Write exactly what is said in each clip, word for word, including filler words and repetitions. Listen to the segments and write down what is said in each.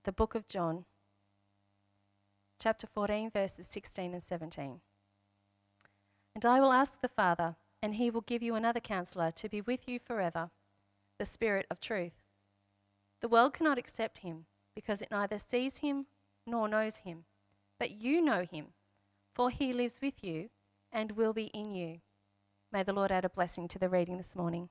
the book of John, chapter fourteen, verses sixteen and seventeen. And I will ask the Father, and he will give you another counselor to be with you forever, the Spirit of truth. The world cannot accept him, because it neither sees him nor knows him. But you know him, for he lives with you and will be in you. May the Lord add a blessing to the reading this morning.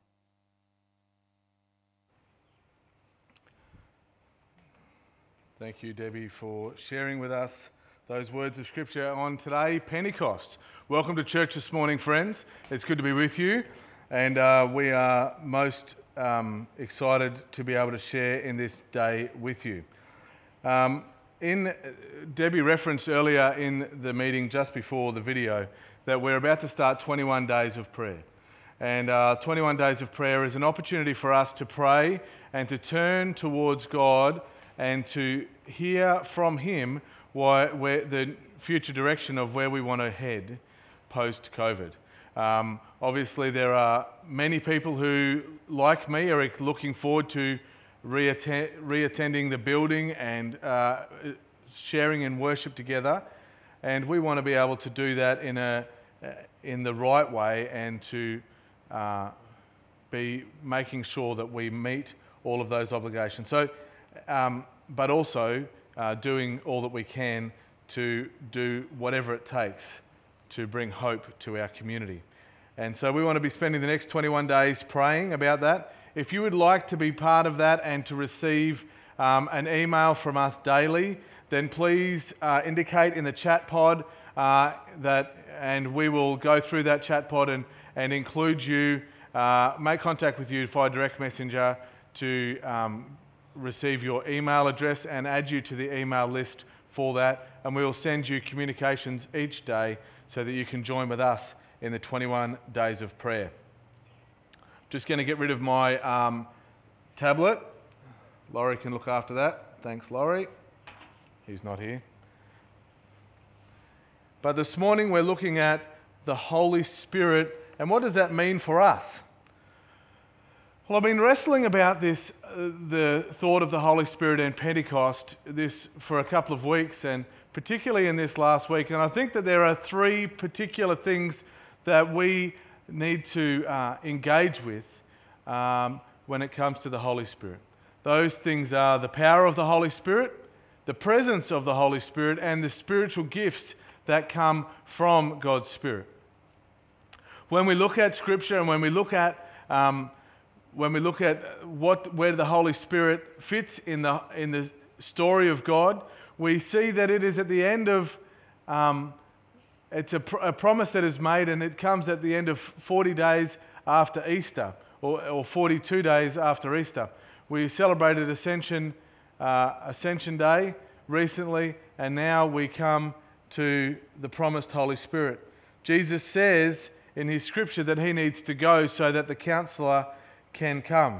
Thank you, Debbie, for sharing with us those words of Scripture on today, Pentecost. Welcome to church this morning, friends. It's good to be with you, and uh, we are most um, excited to be able to share in this day with you. Um, in Debbie referenced earlier in the meeting just before the video that we're about to start twenty-one days of prayer. And uh, twenty-one days of prayer is an opportunity for us to pray and to turn towards God and to hear from Him why, where the future direction of where we want to head post-COVID. Um, obviously, there are many people who, like me, are looking forward to re-attend, re-attending the building and uh, sharing in worship together. And we want to be able to do that in a in the right way and to uh, be making sure that we meet all of those obligations. So, um, but also uh, doing all that we can to do whatever it takes to bring hope to our community. And so we want to be spending the next twenty-one days praying about that. If you would like to be part of that and to receive um, an email from us daily, then please uh, indicate in the chat pod uh, that, and we will go through that chat pod and, and include you, uh, make contact with you via direct messenger to um, receive your email address and add you to the email list for that. And we will send you communications each day so that you can join with us in the twenty-one days of prayer. Just going to get rid of my um, tablet. Laurie can look after that. Thanks, Laurie. He's not here. But this morning we're looking at the Holy Spirit, and what does that mean for us? Well, I've been wrestling about this, uh, the thought of the Holy Spirit and Pentecost, this for a couple of weeks, and particularly in this last week. And I think that there are three particular things that we need to uh, engage with um, when it comes to the Holy Spirit. Those things are the power of the Holy Spirit, the presence of the Holy Spirit, and the spiritual gifts that come from God's Spirit. When we look at Scripture and when we look at um, when we look at what where the Holy Spirit fits in the in the story of God, we see that it is at the end of um, it's a, pr- a promise that is made, and it comes at the end of forty days after Easter, or, or forty-two days after Easter. We celebrated Ascension uh, Ascension Day recently, and now we come to the promised Holy Spirit. Jesus says in his scripture that he needs to go so that the counselor can come.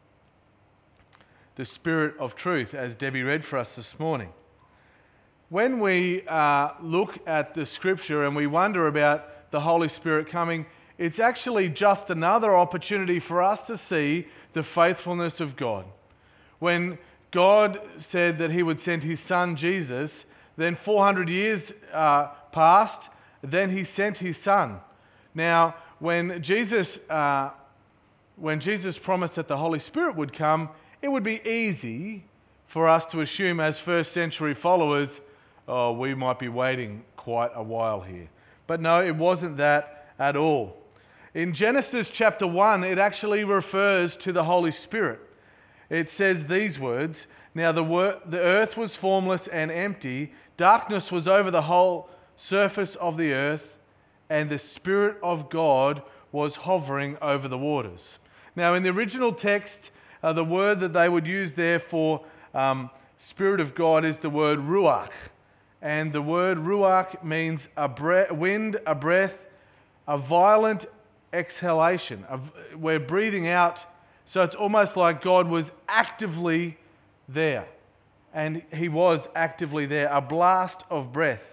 The Spirit of truth, as Debbie read for us this morning. When we uh, look at the scripture and we wonder about the Holy Spirit coming, it's actually just another opportunity for us to see the faithfulness of God. When God said that he would send his son Jesus, then four hundred years uh, passed, then he sent his son. Now, when Jesus, uh, when Jesus promised that the Holy Spirit would come, it would be easy for us to assume as first century followers, oh, we might be waiting quite a while here. But no, it wasn't that at all. In Genesis chapter one, it actually refers to the Holy Spirit. It says these words, "Now the, wor- the earth was formless and empty, darkness was over the whole surface of the earth, and the Spirit of God was hovering over the waters." Now in the original text, uh, the word that they would use there for um, Spirit of God is the word ruach. And the word ruach means a bre- wind, a breath, a violent exhalation. A, we're breathing out, so it's almost like God was actively there. And he was actively there, a blast of breath.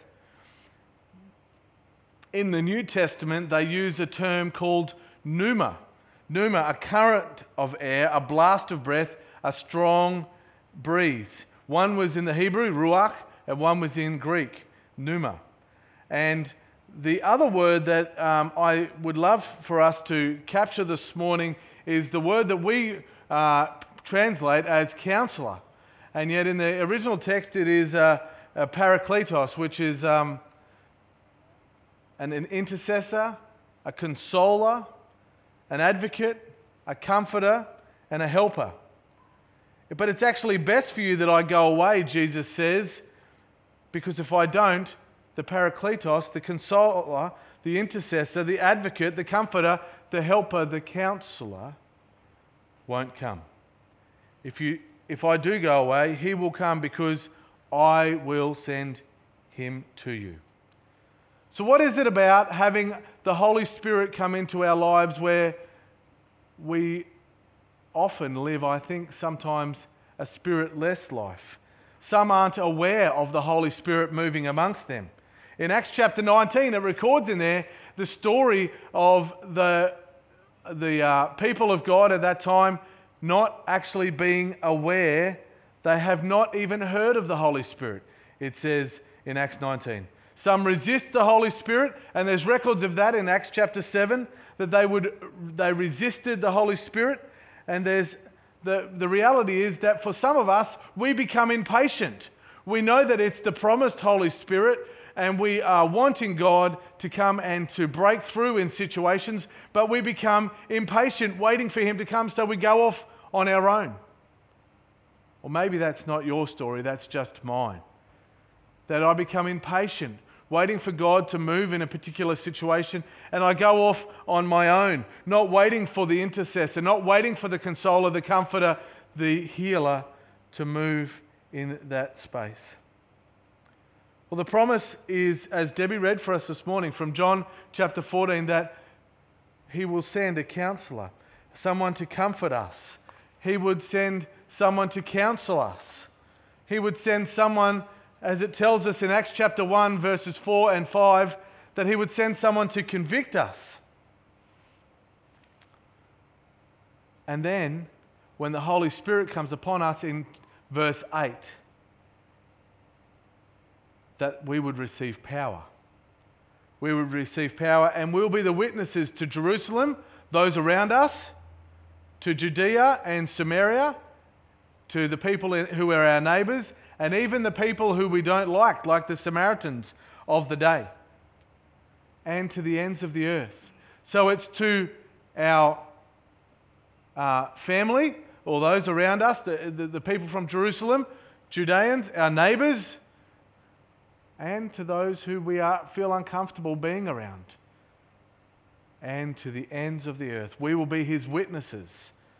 In the New Testament, they use a term called pneuma. Pneuma, a current of air, a blast of breath, a strong breeze. One was in the Hebrew, ruach, and one was in Greek, pneuma. And the other word that um, I would love for us to capture this morning is the word that we uh, translate as counselor. And yet in the original text it is uh, a parakletos, which is um, an, an intercessor, a consoler, an advocate, a comforter, and a helper. But it's actually best for you that I go away, Jesus says, because if I don't, the parakletos, the consoler, the intercessor, the advocate, the comforter, the helper, the counselor won't come. If you, if I do go away, he will come because I will send him to you. So what is it about having the Holy Spirit come into our lives where we often live, I think, sometimes a spirit-less life? Some aren't aware of the Holy Spirit moving amongst them. In Acts chapter nineteen, it records in there the story of the, the uh, people of God at that time not actually being aware. They have not even heard of the Holy Spirit. It says in Acts nineteen. Some resist the Holy Spirit, and there's records of that in Acts chapter seven, that they would they resisted the Holy Spirit. And there's the, the reality is that for some of us, we become impatient. We know that it's the promised Holy Spirit, and we are wanting God to come and to break through in situations, but we become impatient waiting for him to come, so we go off on our own. Or maybe that's not your story, that's just mine. That I become impatient, waiting for God to move in a particular situation, and I go off on my own, not waiting for the intercessor, not waiting for the consoler, the comforter, the healer to move in that space. Well, the promise is, as Debbie read for us this morning from John chapter fourteen, that he will send a counselor, someone to comfort us. He would send someone to counsel us. He would send someone, as it tells us in Acts chapter one, verses four and five, that he would send someone to convict us. And then, when the Holy Spirit comes upon us in verse eight, that we would receive power. We would receive power, and we'll be the witnesses to Jerusalem, those around us, to Judea and Samaria, to the people who are our neighbours, and even the people who we don't like, like the Samaritans of the day, and to the ends of the earth. So it's to our uh, family, or those around us, the, the, the people from Jerusalem, Judeans, our neighbours, and to those who we are, feel uncomfortable being around, and to the ends of the earth. We will be his witnesses.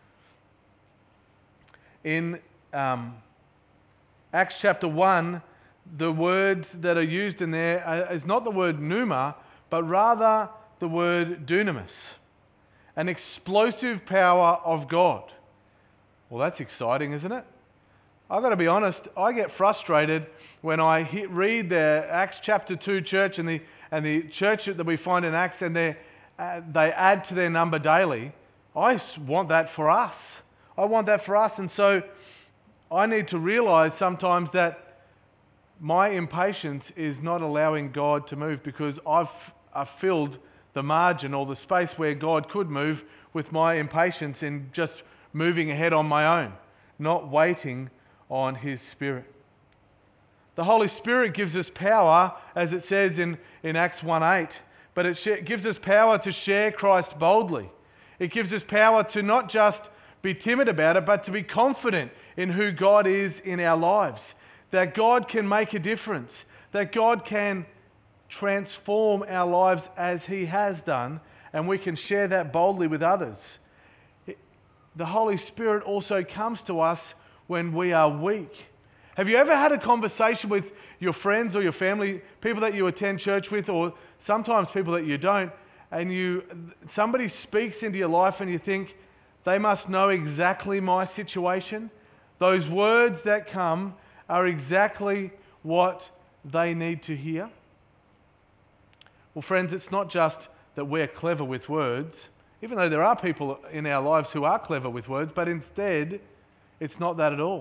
In um, Acts chapter one, the words that are used in there is not the word pneuma, but rather the word dunamis, an explosive power of God. Well, that's exciting, isn't it? I've got to be honest, I get frustrated when I hit, read the Acts chapter two church and the and the church that we find in Acts, and they uh, they add to their number daily. I want that for us. I want that for us. And so I need to realize sometimes that my impatience is not allowing God to move, because I've, I've filled the margin or the space where God could move with my impatience in just moving ahead on my own, not waiting on his Spirit. The Holy Spirit gives us power, as it says in, in Acts one eight, but it sh- gives us power to share Christ boldly. It gives us power to not just be timid about it, but to be confident in who God is in our lives. That God can make a difference. That God can transform our lives as he has done, and we can share that boldly with others. It, the Holy Spirit also comes to us when we are weak. Have you ever had a conversation with your friends or your family, people that you attend church with, or sometimes people that you don't, and you somebody speaks into your life and you think, they must know exactly my situation? Those words that come are exactly what they need to hear. Well, friends, it's not just that we're clever with words, even though there are people in our lives who are clever with words, but instead, it's not that at all.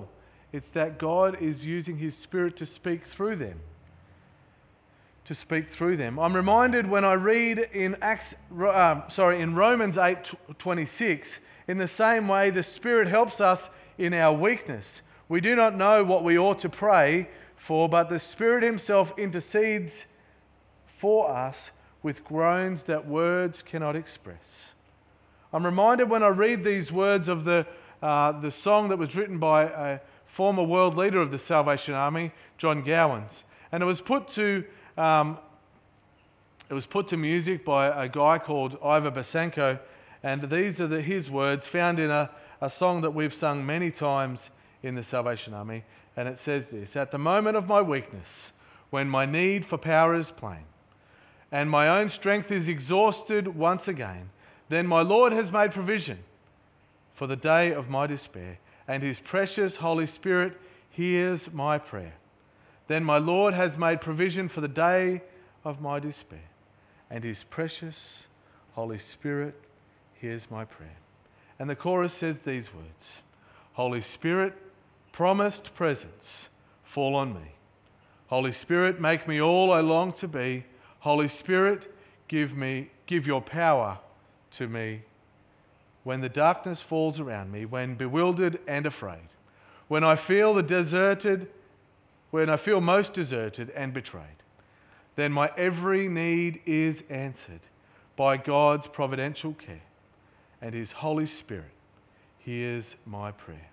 It's that God is using His Spirit to speak through them. To speak through them. I'm reminded when I read in Acts, uh, sorry, in Romans eight twenty-six, in the same way the Spirit helps us in our weakness. We do not know what we ought to pray for, but the Spirit Himself intercedes for us with groans that words cannot express. I'm reminded when I read these words of the uh, the song that was written by a former world leader of the Salvation Army, John Gowans, and it was put to um, it was put to music by a guy called Ivor Basenko, and these are the, his words found in a, a song that we've sung many times in the Salvation Army, and it says this: "At the moment of my weakness, when my need for power is plain, and my own strength is exhausted once again, then my Lord has made provision for the day of my despair, and His precious Holy Spirit hears my prayer. Then my Lord has made provision for the day of my despair, and His precious Holy Spirit hears my prayer." And the chorus says these words: "Holy Spirit, promised presence, fall on me. Holy Spirit, make me all I long to be. Holy Spirit, give me, give your power to me. When the darkness falls around me, when bewildered and afraid, when I feel the deserted, when I feel most deserted and betrayed, then my every need is answered by God's providential care, and His Holy Spirit hears my prayer."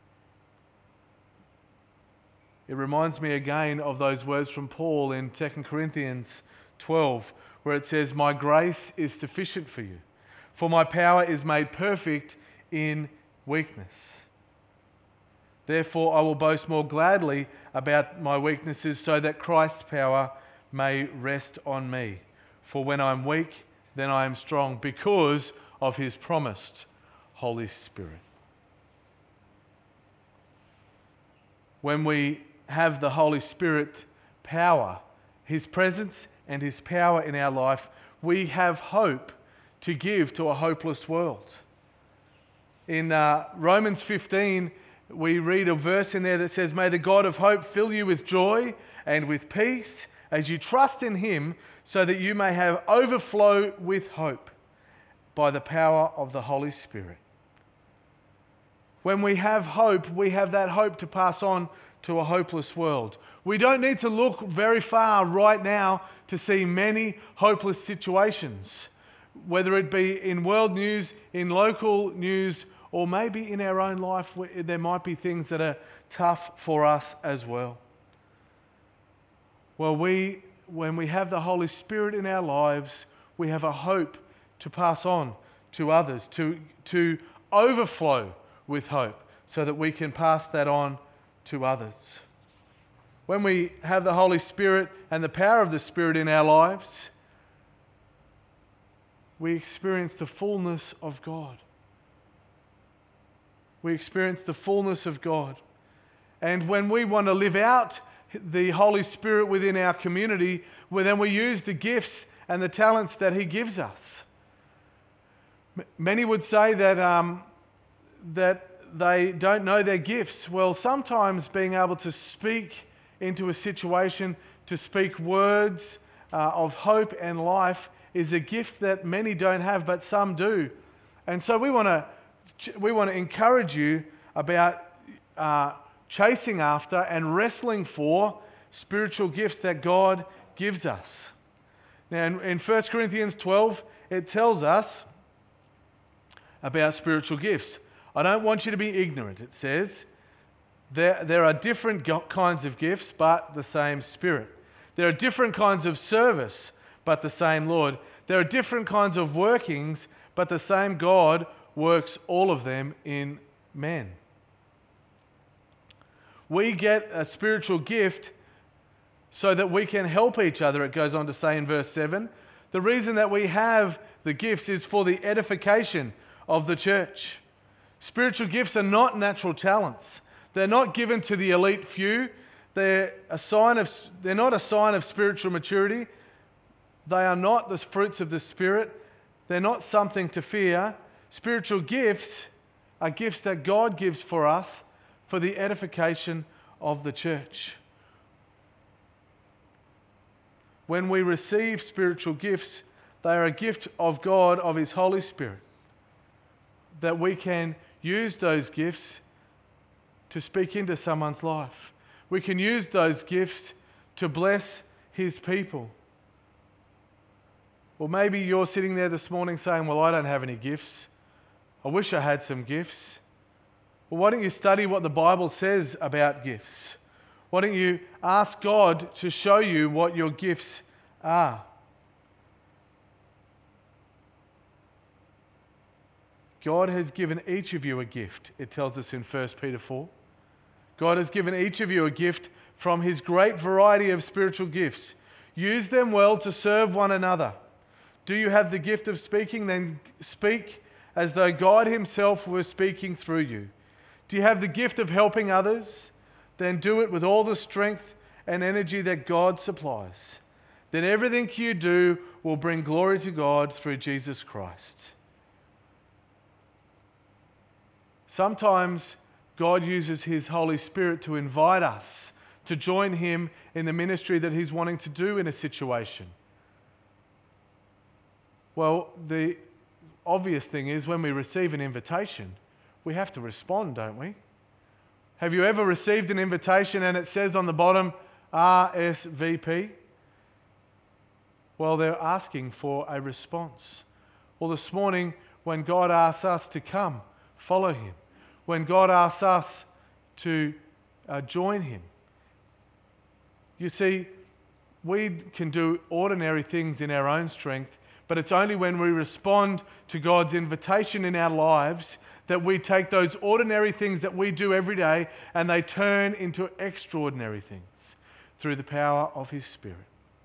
It reminds me again of those words from Paul in Second Corinthians twelve, where it says, "My grace is sufficient for you, for my power is made perfect in weakness. Therefore I will boast more gladly about my weaknesses, so that Christ's power may rest on me. For when I'm weak, then I am strong, because of His promised Holy Spirit." When we have the Holy Spirit power, His presence and His power in our life, we have hope to give to a hopeless world. In uh, Romans fifteen, we read a verse in there that says, "May the God of hope fill you with joy and with peace as you trust in Him, so that you may have overflow with hope by the power of the Holy Spirit." When we have hope, we have that hope to pass on to a hopeless world. We don't need to look very far right now to see many hopeless situations, whether it be in world news, in local news, or maybe in our own life. There might be things that are tough for us as well. Well, we, when we have the Holy Spirit in our lives, we have a hope to pass on to others, to, to overflow with hope, so that we can pass that on to others. When we have the Holy Spirit and the power of the Spirit in our lives, we experience the fullness of God. We experience the fullness of God. And when we want to live out the Holy Spirit within our community, well, then we use the gifts and the talents that He gives us. M- many would say that um, that they don't know their gifts. Well, sometimes being able to speak into a situation, to speak words uh, of hope and life, is a gift that many don't have, but some do. And so we want to we want to encourage you about uh, chasing after and wrestling for spiritual gifts that God gives us. Now, in, in First Corinthians twelve, it tells us about spiritual gifts. I don't want you to be ignorant, it says. There, there are different go- kinds of gifts, but the same Spirit. There are different kinds of service, but the same Lord. There are different kinds of workings, but the same God works all of them in men. We get a spiritual gift so that we can help each other, it goes on to say in verse seven. The reason that we have the gifts is for the edification of the church. Spiritual gifts are not natural talents. They're not given to the elite few. They're a sign of, they're not a sign of spiritual maturity. They are not the fruits of the Spirit. They're not something to fear. Spiritual gifts are gifts that God gives for us for the edification of the church. When we receive spiritual gifts, they are a gift of God, of His Holy Spirit, that we can use those gifts to speak into someone's life. We can use those gifts to bless His people. Or maybe you're sitting there this morning saying, well, I don't have any gifts. I wish I had some gifts. Well, why don't you study what the Bible says about gifts? Why don't you ask God to show you what your gifts are? God has given each of you a gift, it tells us in First Peter four. God has given each of you a gift from His great variety of spiritual gifts. Use them well to serve one another. Do you have the gift of speaking? Then speak as though God Himself were speaking through you. Do you have the gift of helping others? Then do it with all the strength and energy that God supplies. Then everything you do will bring glory to God through Jesus Christ. Sometimes God uses His Holy Spirit to invite us to join Him in the ministry that He's wanting to do in a situation. Well, the obvious thing is when we receive an invitation, we have to respond, don't we? Have you ever received an invitation and it says on the bottom, R S V P? Well, they're asking for a response. Well, this morning, when God asks us to come, follow Him. When God asks us to uh, join Him. You see, we can do ordinary things in our own strength, but it's only when we respond to God's invitation in our lives that we take those ordinary things that we do every day and they turn into extraordinary things through the power of His Spirit.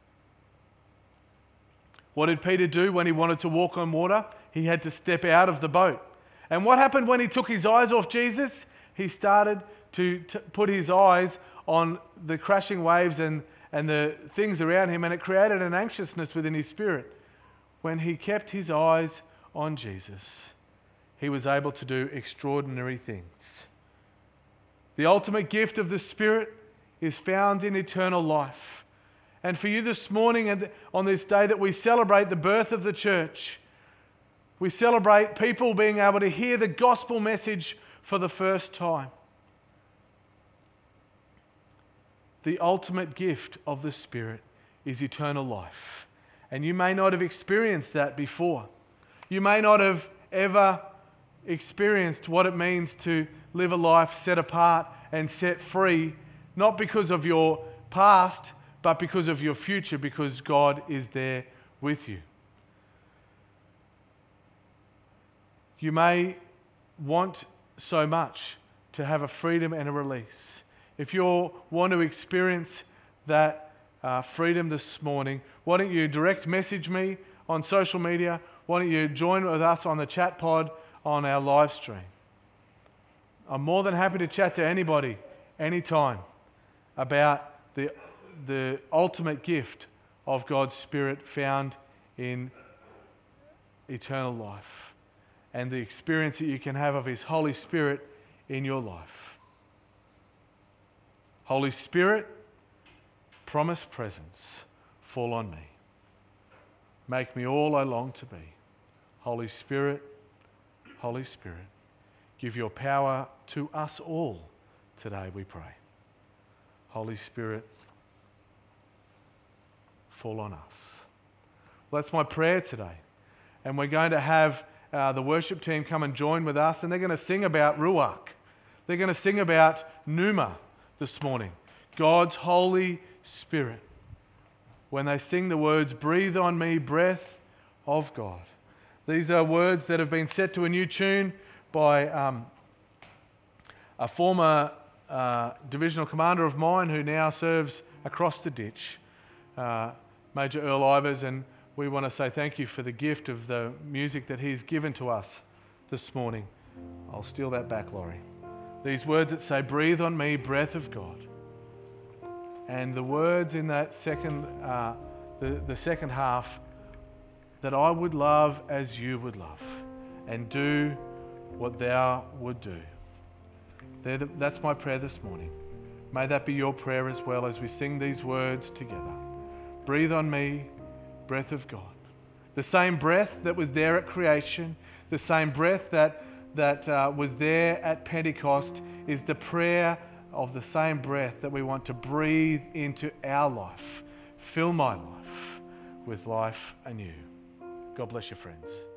What did Peter do when he wanted to walk on water? He had to step out of the boat. And what happened when he took his eyes off Jesus? He started to t- put his eyes on the crashing waves and, and the things around him, and it created an anxiousness within his spirit. When he kept his eyes on Jesus, he was able to do extraordinary things. The ultimate gift of the Spirit is found in eternal life. And for you this morning and on this day that we celebrate the birth of the church, we celebrate people being able to hear the gospel message for the first time. The ultimate gift of the Spirit is eternal life. And you may not have experienced that before. You may not have ever experienced what it means to live a life set apart and set free, not because of your past, but because of your future, because God is there with you. You may want so much to have a freedom and a release. If you want to experience that uh, freedom this morning, why don't you direct message me on social media? Why don't you join with us on the chat pod on our live stream? I'm more than happy to chat to anybody, anytime, about the, the ultimate gift of God's Spirit found in eternal life, and the experience that you can have of His Holy Spirit in your life. Holy Spirit, promised presence, fall on me. Make me all I long to be. Holy Spirit, Holy Spirit, give your power to us all today, we pray. Holy Spirit, fall on us. Well, that's my prayer today. And we're going to have uh, the worship team come and join with us, and they're going to sing about Ruach. They're going to sing about Pneuma this morning, God's Holy Spirit. When they sing the words, breathe on me, breath of God. These are words that have been set to a new tune by um, a former uh, divisional commander of mine who now serves across the ditch, uh, Major Earl Ivers, and we want to say thank you for the gift of the music that he's given to us this morning. I'll steal that back, Laurie. These words that say, breathe on me, breath of God. And the words in that second, uh, the, the second half, that I would love as you would love, and do what thou would do. They're the, that's my prayer this morning. May that be your prayer as well as we sing these words together. Breathe on me, breath of God. The same breath that was there at creation, the same breath that, that uh, was there at Pentecost is the prayer of the same breath that we want to breathe into our life. Fill my life with life anew. God bless you, friends.